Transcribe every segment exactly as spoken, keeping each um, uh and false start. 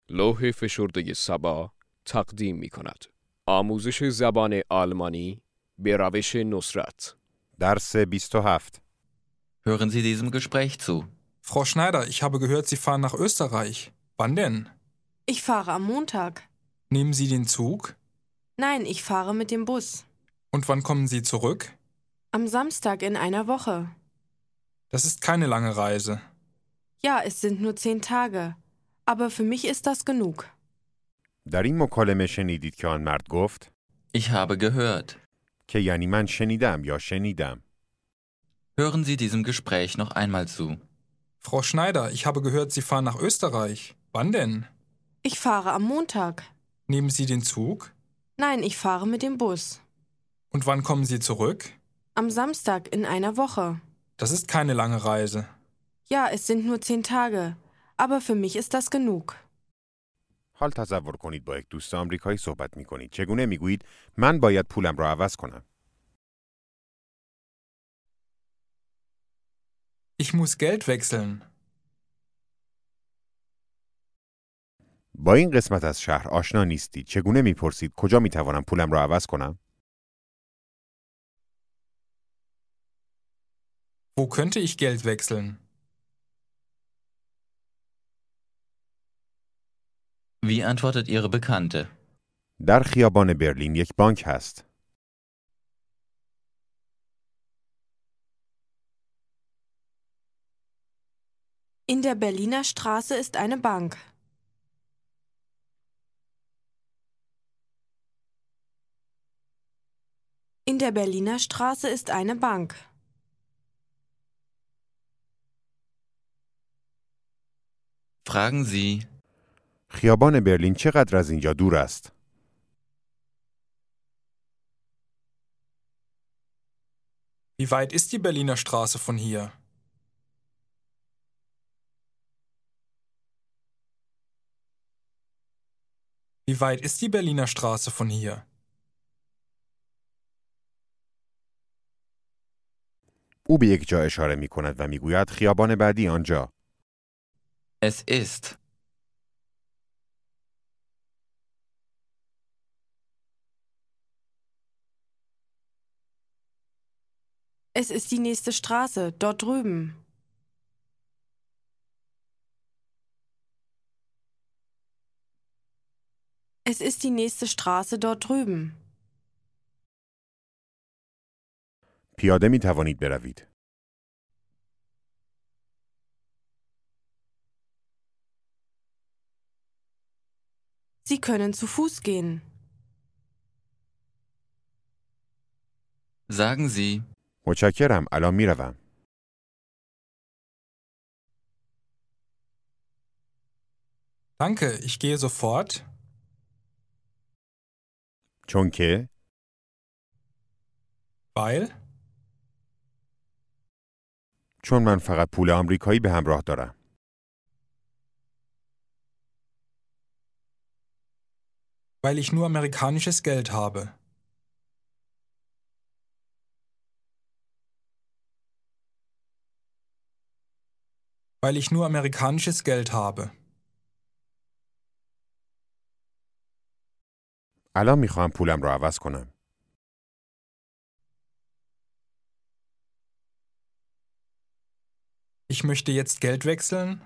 لوح فشرده سبا تقدیم می کند. آموزش زبان آلمانی به روش نصرت. درس بیست و هفت. Hören Sie diesem Gespräch zu. Frau Schneider, ich habe gehört, Sie fahren nach Österreich. Wann denn? Ich fahre am Montag. Nehmen Sie den Zug? Nein, ich fahre mit dem Bus. Und wann kommen Sie zurück? Am Samstag in einer Woche. Das ist keine lange Reise. Ja, es sind nur zehn Tage. Aber für mich ist das genug. در این مکالمه شنیدید که آن مرد گفت Ich habe gehört. که یعنی من شنیدم یا شنیدم. Hören Sie diesem Gespräch noch einmal zu. Frau Schneider, ich habe gehört, Sie fahren nach Österreich. Wann denn? Ich fahre am Montag. Nehmen Sie den Zug? Nein, ich fahre mit dem Bus. Und wann kommen Sie zurück? Am Samstag in einer Woche. Das ist keine lange Reise. Ja, es sind nur zehn Tage. Aber für mich ist das genug. حال تصور کنید با یک دوست آمریکایی صحبت می کنید. چگونه می گویید من باید پولم را عوض کنم؟ Ich muss Geld wechseln. با این قسمت از شهر آشنا نیستید. چگونه می پرسید کجا می توانم پولم را عوض کنم؟ Wo könnte ich Geld wechseln? Wie antwortet Ihre Bekannte? در خیابان برلین یک بانک هست. In der Berliner Straße ist eine Bank. In der Berliner Straße ist eine Bank. Fragen Sie, خیابان برلین چقدر از اینجا دور است؟ Wie weit ist die Berliner Straße von hier? Wie weit ist die Berliner Straße von hier? او به یک جا اشاره می کند و می گوید خیابان بعدی آنجا. es ist. Es ist die nächste Straße, dort drüben. Es ist die nächste Straße dort drüben. پیاده می توانید بروید. Sie können zu Fuß gehen. Sagen Sie, متشکرم. الان می روم. Danke, ich gehe sofort. چون که Weil? چون من فقط پول آمریکایی به همراه دارم. Weil ich nur amerikanisches Geld habe. Weil ich nur amerikanisches Geld habe. الان می خواهم پولم را عوض کنم. Ich möchte jetzt Geld wechseln.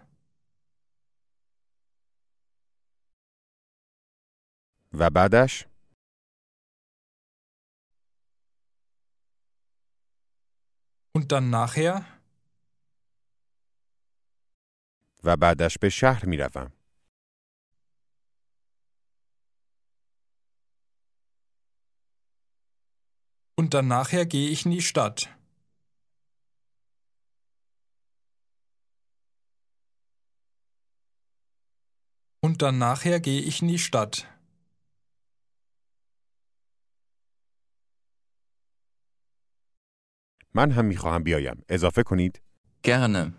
و بعدش Und dann nachher? و بعدش به شهر می روم. Und dann nachher gehe ich in die Stadt. Und dann nachher gehe ich in die Stadt. من هم می خواهم بیایم. اضافه کنید. gerne.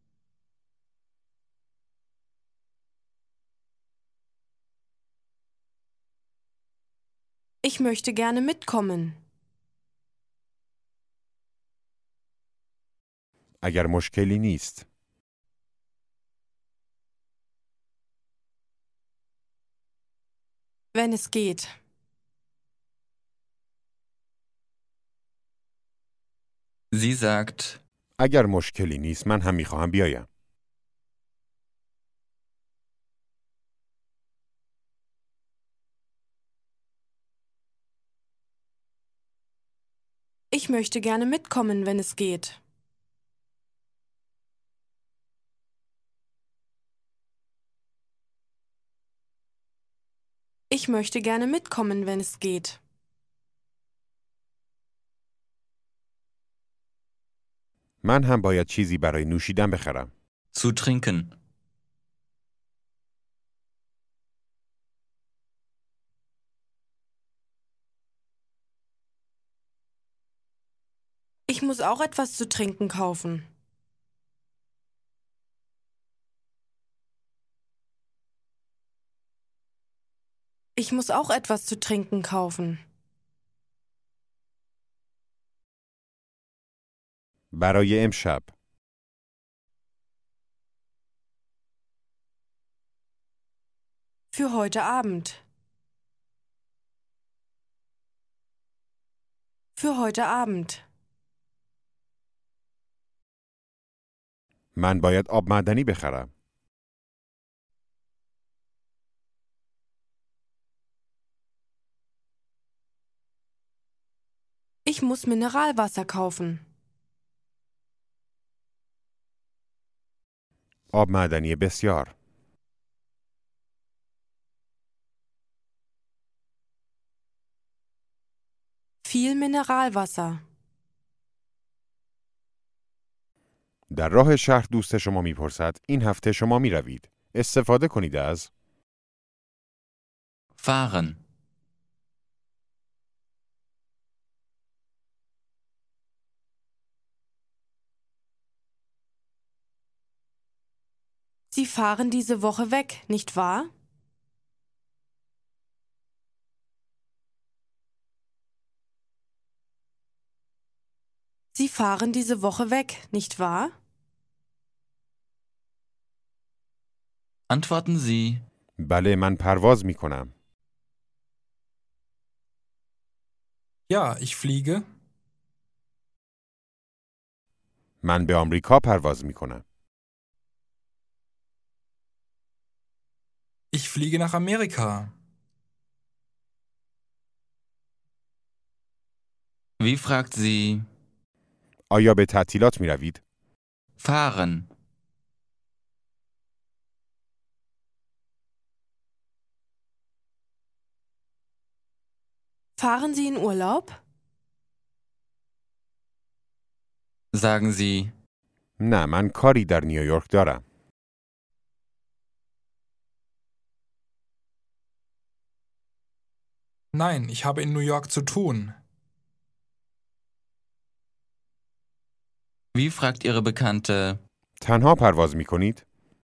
Ich möchte gerne mitkommen. اگر مشکلی نیست. Wenn es geht. Sie sagt, اگر مشکلی نیست من هم میخواهم بیایم. Ich möchte gerne mitkommen, wenn es geht. Ich möchte gerne mitkommen, wenn es geht. من هم باید چیزی برای نوشیدن بخرم. zu trinken. Ich muss auch etwas zu trinken kaufen. Ich muss auch etwas zu trinken kaufen. برای امشب. Für heute Abend. Für heute Abend. من باید آب معدنی بخرم. Ich muss Mineralwasser kaufen. آب معدنی بسیار. Viel Mineralwasser. در راه شهر دوست شما میپرسد این هفته شما میروید. استفاده کنید از fahren, Sie fahren diese Woche weg, nicht wahr? Sie fahren diese Woche weg, nicht wahr? antworten Sie, بله من پرواز میکنم. Ja, ich fliege. من به آمریکا پرواز میکنم. Ich fliege nach Amerika. wie fragt sie, آیا به تعطیلات میروید؟ fahren, Fahren Sie in Urlaub? sagen Sie, نه من کاری در نیویورک دارم. Nein, ich habe in New York zu tun. wie fragt Ihre Bekannte, تنها پرواز میکنید؟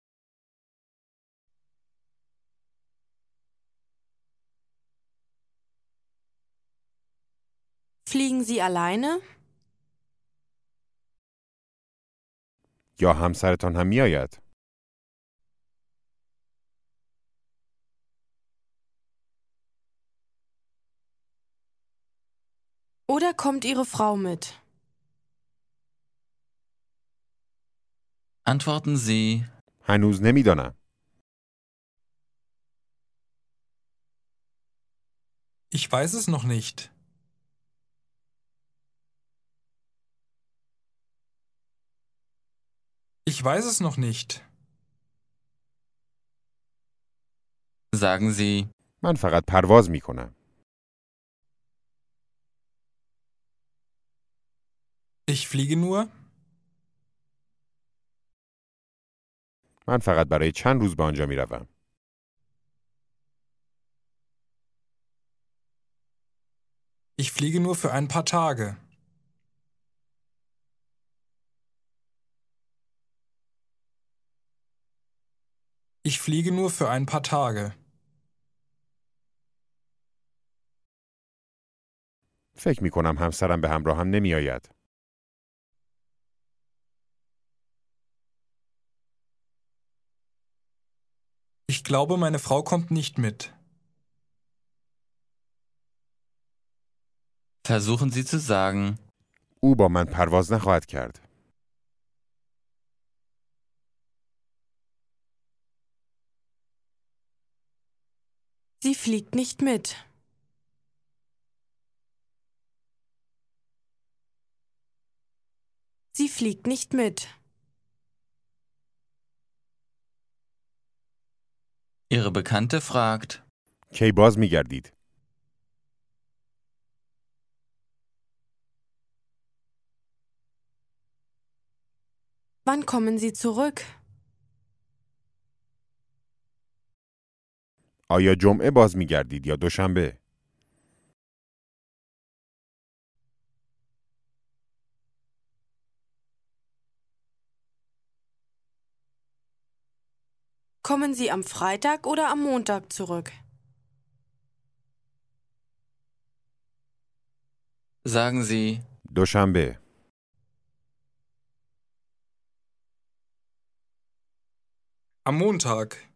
Fliegen Sie alleine? یا همسرتان هم میآید؟ Oder kommt Ihre Frau mit? antworten Sie, هنوز نمیدانم. Ich weiß es noch nicht. Ich weiß es noch nicht. sagen Sie, من فقط پرواز میکنم. Ich fliege nur. من فقط برای چند روز به آنجا میروم. Ich fliege nur für ein paar Tage. Ich fliege nur für ein paar Tage. فکر میکنم همسرم به همراهم نمیآید. Ich glaube, meine Frau kommt nicht mit. Versuchen Sie zu sagen, او با من پرواز نخواهد کرد. Sie fliegt nicht mit. Sie fliegt nicht mit. Ihre Bekannte fragt, کی باز می‌گردید؟ Wann kommen Sie zurück? آیا جمعه باز می‌گردید یا دوشنبه؟ Kommen Sie am Freitag oder am Montag zurück? sagen Sie, دوشنبه. Am Montag.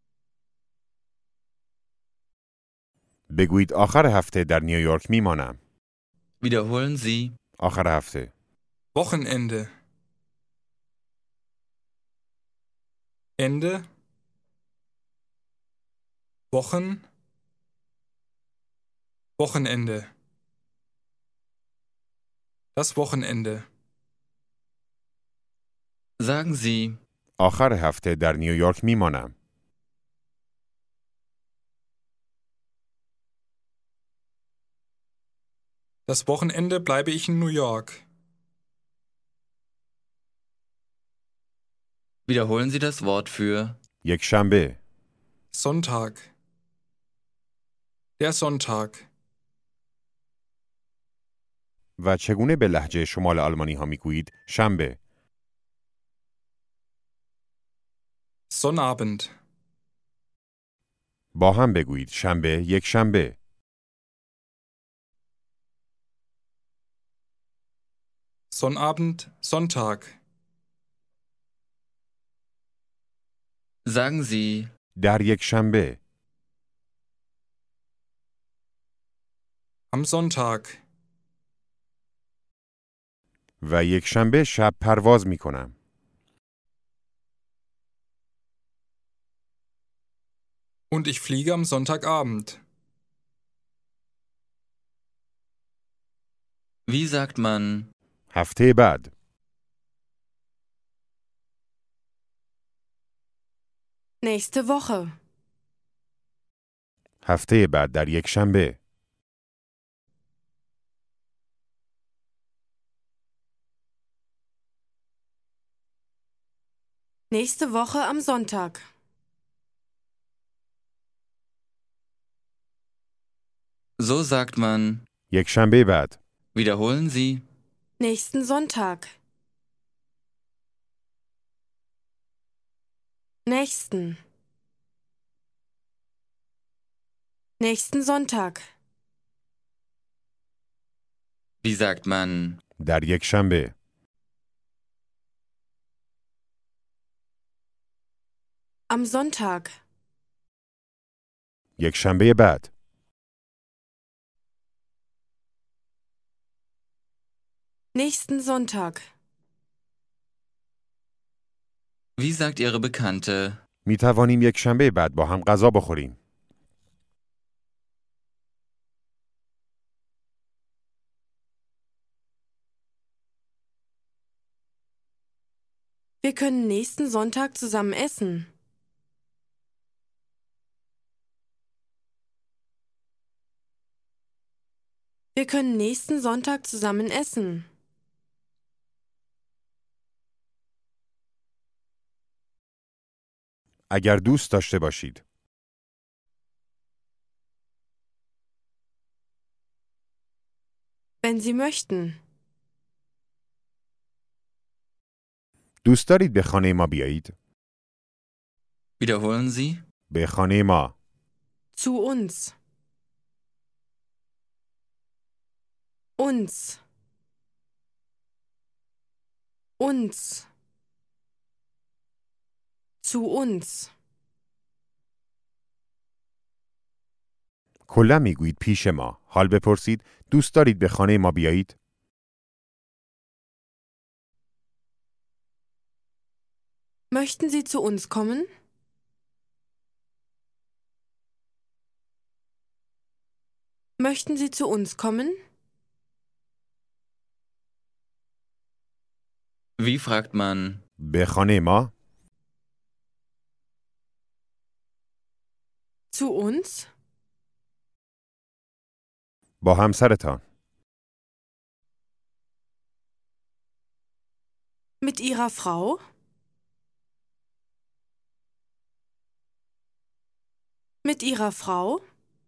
بگویید آخر هفته در نیویورک میمانم. wiederholen Sie, آخر هفته. Wochenende. Ende. Wochen. Wochenende. Das Wochenende. sagen Sie, آخر هفته در نیویورک میمانم. Das Wochenende bleibe ich in New York. wiederholen Sie das Wort für یک شنبه. Sonntag. Der Sonntag. و چگونه به لهجه شمال آلمانی ها میگویید؟ شنبه. Sonnabend. با هم بگویید شنبه، یک شنبه. Sonnabend, Sonntag. sagen Sie, در یک شنبه. Am Sonntag. و یک شنبه شب پرواز می کنم. Und ich fliege am Sonntagabend. wie sagt man, هفته بعد. Nächste Woche. هفته بعد در یک شنبه. Nächste Woche am Sonntag. so sagt man, یک شنبه بعد. wiederholen Sie, Nächsten Sonntag. Nächsten. Nächsten Sonntag. wie sagt man, در یک شنبه. Am Sonntag. یک شنبه بعد. Nächsten Sonntag. wie sagt Ihre Bekannte, می توانیم یک شنبه بعد با هم غذا بخوریم. Wir können nächsten Sonntag zusammen essen. Wir können nächsten Sonntag zusammen essen. اگر دوست داشته باشید. Wenn Sie möchten. دوست دارید به خانه ما بیایید؟ wiederholen Sie, به خانه ما. Zu uns. Uns. Uns. Zu uns. کلا میگویید پیش ما. حال بپرسید دوست دارید به خانه ما بیایید؟ Möchten Sie zu uns kommen? Möchten Sie zu uns kommen? Wie fragt man به خانه ما؟ Zu uns? با همسرتان. Mit Ihrer Frau? Mit Ihrer Frau?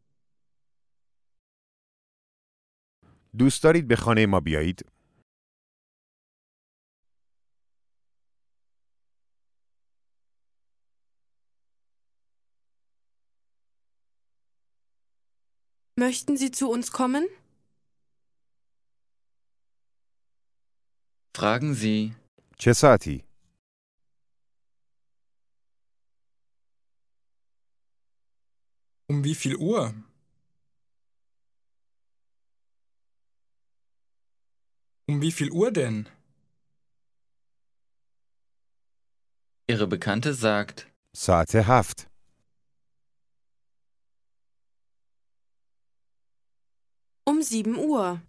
دوست دارید به خانه ما بیایید؟ Möchten Sie zu uns kommen? Fragen Sie چه ساعتی؟ Um wie viel Uhr? Um wie viel Uhr denn? Ihre Bekannte sagt ساعت هفت. Um sieben Uhr.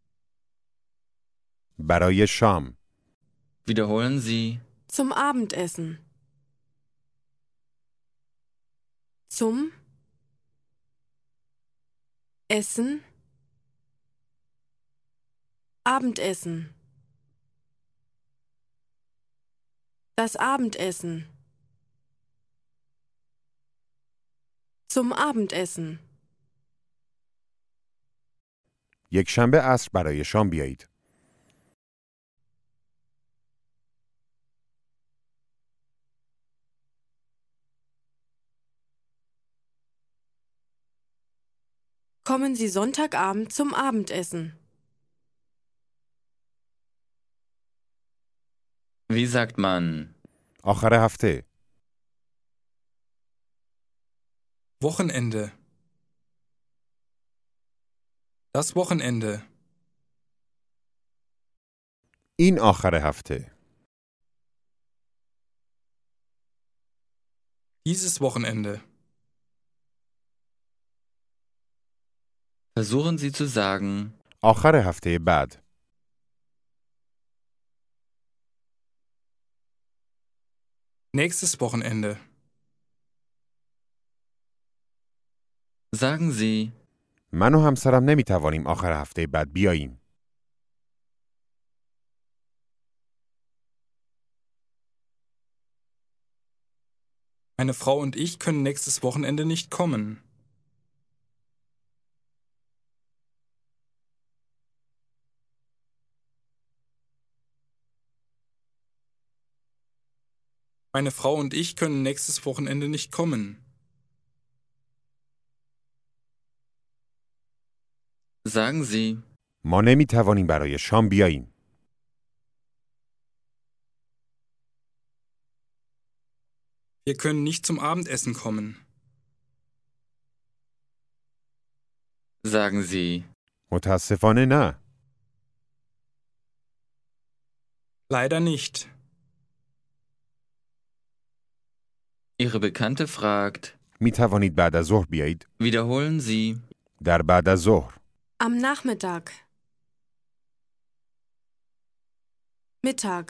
برای شام. Wiederholen Sie Zum Abendessen. Zum Essen. Abendessen. Das Abendessen. Zum Abendessen. یک شنبه عصر برای شام بیایید. Kommen Sie Sonntagabend zum Abendessen. Wie sagt man آخر هفته. Wochenende. Das Wochenende. این آخر هفته. Dieses Wochenende. Versuchen Sie zu sagen آخر هفته بعد. Nächstes Wochenende. Sagen Sie من و همسرم نمیتوانیم آخر هفته بعد بیاییم. Meine Frau und ich können nächstes Wochenende nicht kommen. Meine Frau und ich können nächstes Wochenende nicht kommen. Sagen Sie ما نمیتوانیم برای شام بیاییم. Wir können nicht zum Abendessen kommen. Sagen Sie متاسفانه نه. Leider nicht. Ihre Bekannte fragt میتوانید بعد از ظهر بیایید؟ Wiederholen Sie در بعد از ظهر. Am Nachmittag. Mittag.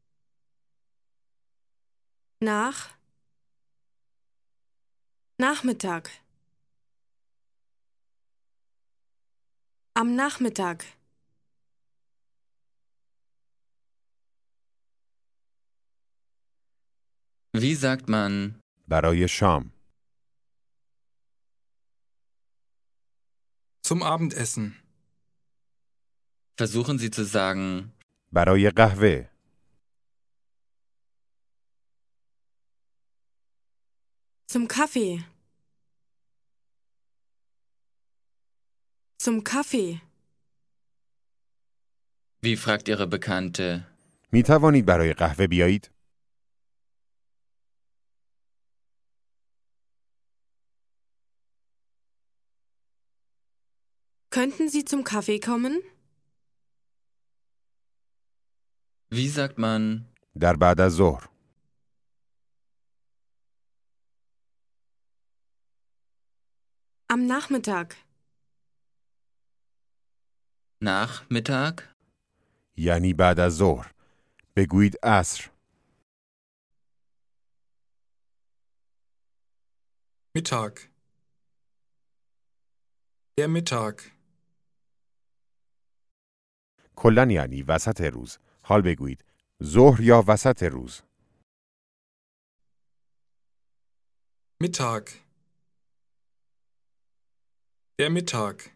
Nach. Nachmittag. Am Nachmittag. Wie sagt man برای شام. Zum Abendessen. Versuchen Sie zu sagen برای قهوه. Zum Kaffee. Zum Kaffee. Wie fragt Ihre Bekannte میتوانید برای قهوه بیایید؟ Könnten Sie zum Kaffee kommen? Wie sagt man در بعد از ظهر. Am Nachmittag. Nachmittag? یعنی بعد از ظهر. بگویید عصر. Mittag. Der Mittag. کلاً یعنی وسط روز. حال بگویید ظهر یا وسط روز. Mittag. Der Mittag.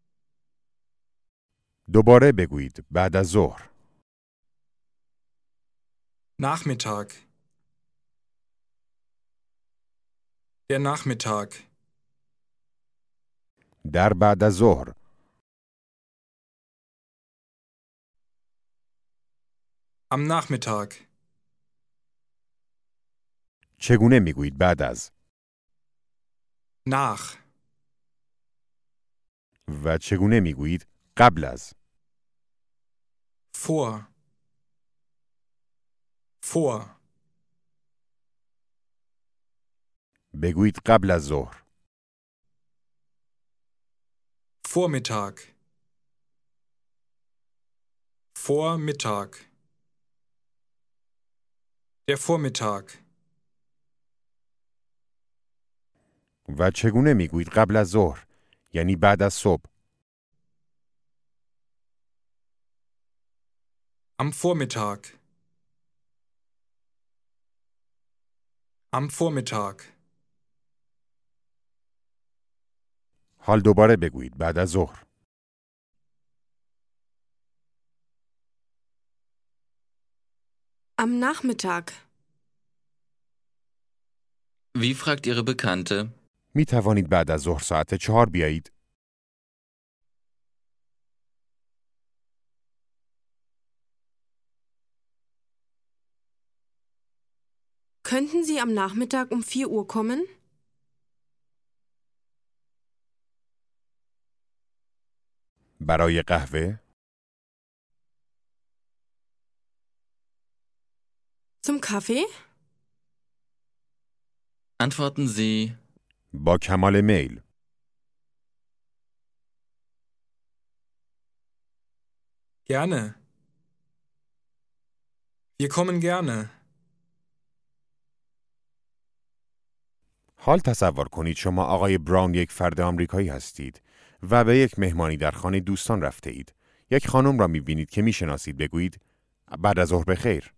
دوباره بگویید بعد از ظهر. Nachmittag. Der Nachmittag. در بعد از ظهر. Am Nachmittag. چگونه میگویید بعد از؟ Nach. و چگونه میگویید قبل از؟ Vor. Vor. بگویید قبل از ظهر. Vormittag. Vormittag. Der Vormittag. و چگونه میگویید قبل از ظهر؟ یعنی بعد از صبح. Am Vormittag. Am Vormittag. حال دوباره بگویید بعد از ظهر. Am Nachmittag. Wie fragt Ihre Bekannte? می توانید بعد از ظهر ساعت چهار بیایید؟ Könnten Sie am Nachmittag um vier Uhr kommen? برای قهوه؟ Zum Kaffee? Antworten Sie با کمال میل. Gerne. Wir kommen gerne. حال تصور کنید شما آقای براون یک فرد آمریکایی هستید و به یک مهمانی در خانه دوستان رفته اید. یک خانم را می بینید که می شناسید. بگویید بعد از ظهر بخیر.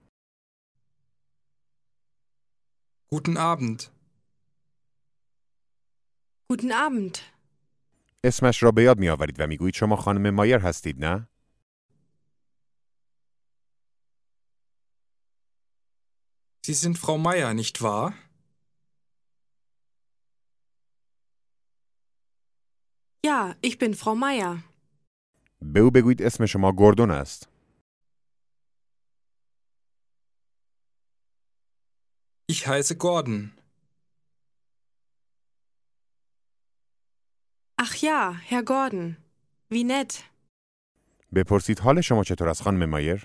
Guten Abend. Guten Abend. اسمش را به یاد می آورید و می گویید شما خانم مایر هستید، نه؟ Sie sind Frau Meier, nicht wahr? Ja, ich bin Frau Meier. به او بگویید اسم شما گوردون است. Ich heiße Gordon. Ach ja, Herr Gordon. Wie nett. بپرسید حال شما چطور است خانم مایر؟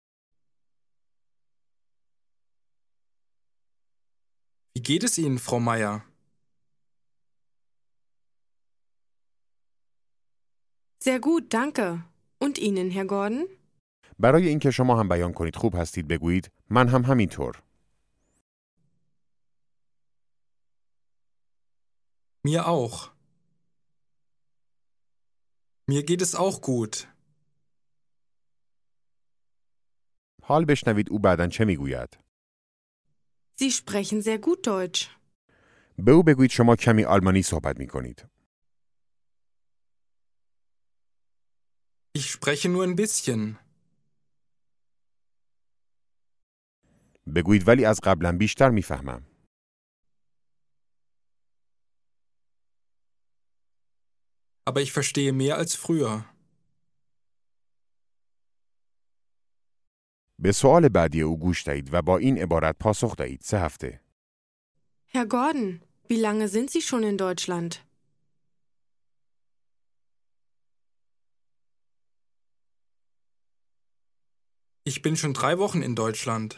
Wie geht es Ihnen, Frau Meier? Sehr gut, danke. Und Ihnen, Herr Gordon? برای اینکه شما هم بیان کنید خوب هستید بگویید من هم همینطور. Mir auch. Mir geht es auch gut. حال بشنوید او بعداً چه میگوید. Sie sprechen sehr gut Deutsch. به او بگویید شما کمی آلمانی صحبت می کنید. Ich spreche nur ein bisschen. بگویید ولی از قبلا بیشتر میفهمم. Aber ich verstehe mehr als früher. به سوال بعدی او گوش دهید و با این عبارت پاسخ دهید. سه هفته. Herr Gordon, wie lange sind Sie schon in Deutschland? Ich bin schon drei Wochen in Deutschland.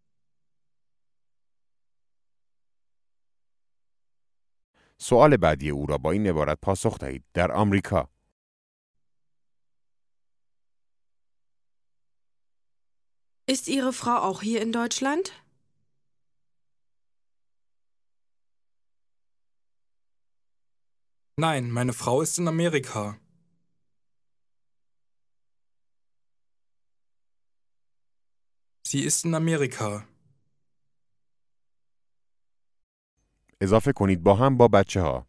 سوال بعدی او را با این عبارت پاسخ دهید. در آمریکا. Ist Ihre Frau auch hier in Deutschland? Nein, meine Frau ist in Amerika. Sie ist in Amerika. اضافه کنید با هم با بچه ها.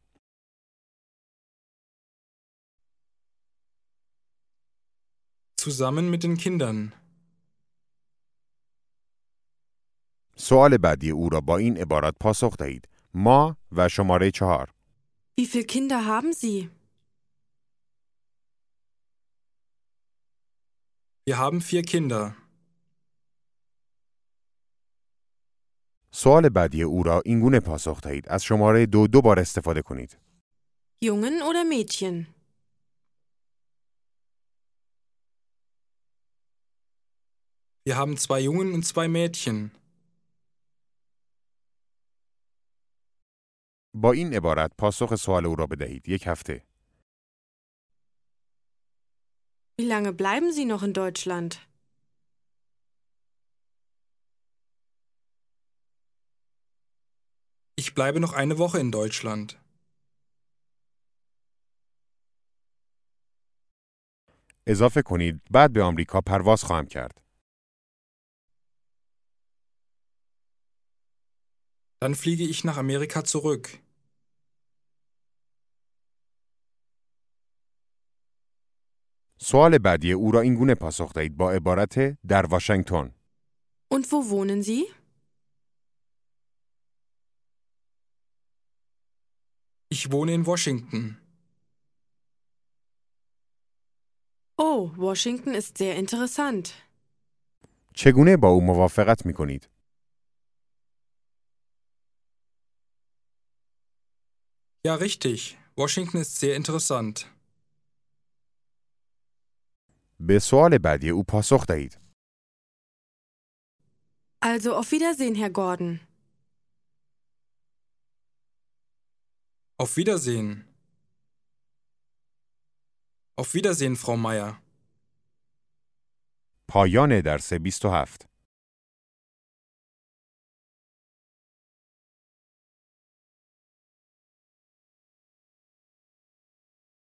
Zusammen mit den Kindern. سوال بعدی او را با این عبارت پاسخ دهید. ما و شماره چهار. Wie viele Kinder haben Sie? Wir haben vier Kinder. سوال بعدی او را این گونه پاسخ دهید. از شماره دو دو بار استفاده کنید. Jungen oder Mädchen? Wir haben zwei Jungen und zwei Mädchen. با این عبارت پاسخ سوال او را بدهید. یک هفته. Wie lange bleiben Sie noch in Deutschland? Ich bleibe noch eine Woche in Deutschland. اضافه کنید بعد به آمریکا پرواز خواهم کرد. Dann fliege ich nach Amerika zurück. سوال بعدی او را این گونه پاسخ دهید با عبارت در واشنگتن. Und wo wohnen Sie? Ich wohne in Washington. Oh, Washington ist sehr interessant. چگونه با او موافقت می کنید؟ Ja, richtig. Washington ist sehr interessant. به سوال بعدی او پاسخ دهید. Also auf Wiedersehen, Herr Gordon. Auf Wiedersehen. Auf Wiedersehen, Frau Meier. پایان درس بیست و هفت.